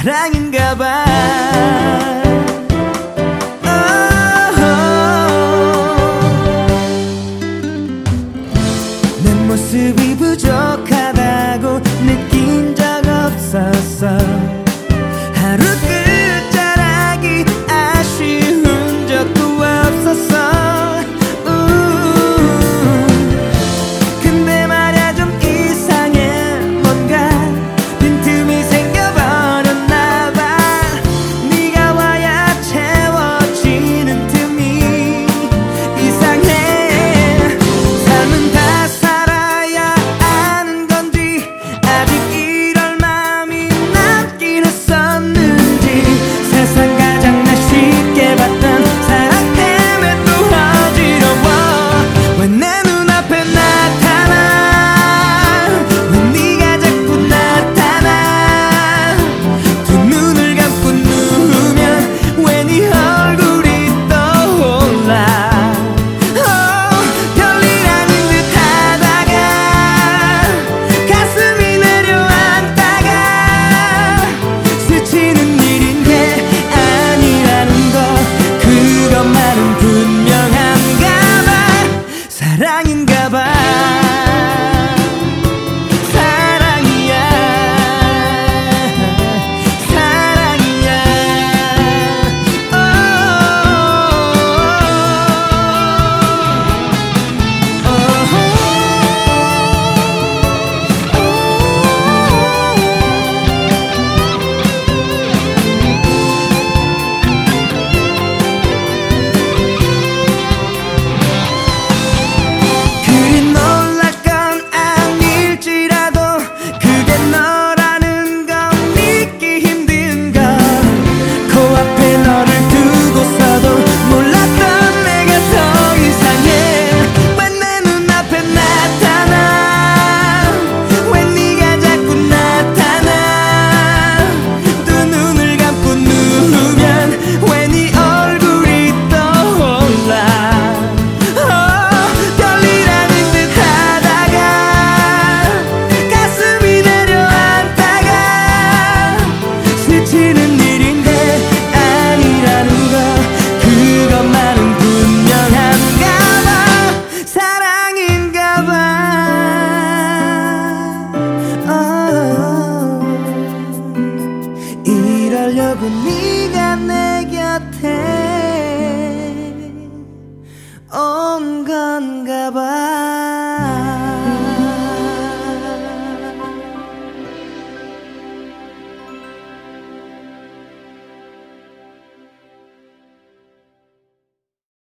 사랑인가봐. 내 모습이 부족하다고 느낀 적 없었어. 하루 끝자락이 아쉬운 적도 없었어. 근데 말야 좀 이상해. 뭔가 빈틈이 생겨버렸나봐. 네가 와야 채워지는 틈이 이상해. 삶은 다 살아야 아는 건지 아직 이럴 맘이 남긴 했었는지. 세상 가장 날 쉽게 봤던 사랑 때문에 또 어지러워. 왜 내 눈앞에 나타나. 왜 네가 자꾸 나타나. 두 눈을 감고 누우면 왜 네 얼굴이 떠올라. 별일 아닌 듯 하다가 가슴이 내려앉다가 스치는 일인 게 아니라는 거. 그것만은 분명한가 봐. 사랑인가 봐. 사랑이야. 사랑이야. 그리 놀랄 건 아닐지라도 그게 너라는 건 믿기 힘든 걸. 코앞에 너를 두고서도 몰랐던 내가 더 이상해. 왜 내 눈앞에 나타나. 왜 네가 자꾸 나타나. 두 눈을 감고 누우면 왜 네 얼굴이 떠올라. 별일 아닌 듯 하다가 가슴이 내려앉다가 스치는 일인데 아니라는 거. 그것만은 분명한가 봐. 사랑인가 봐. 이러려고 네가 내 곁에 온 건가 봐.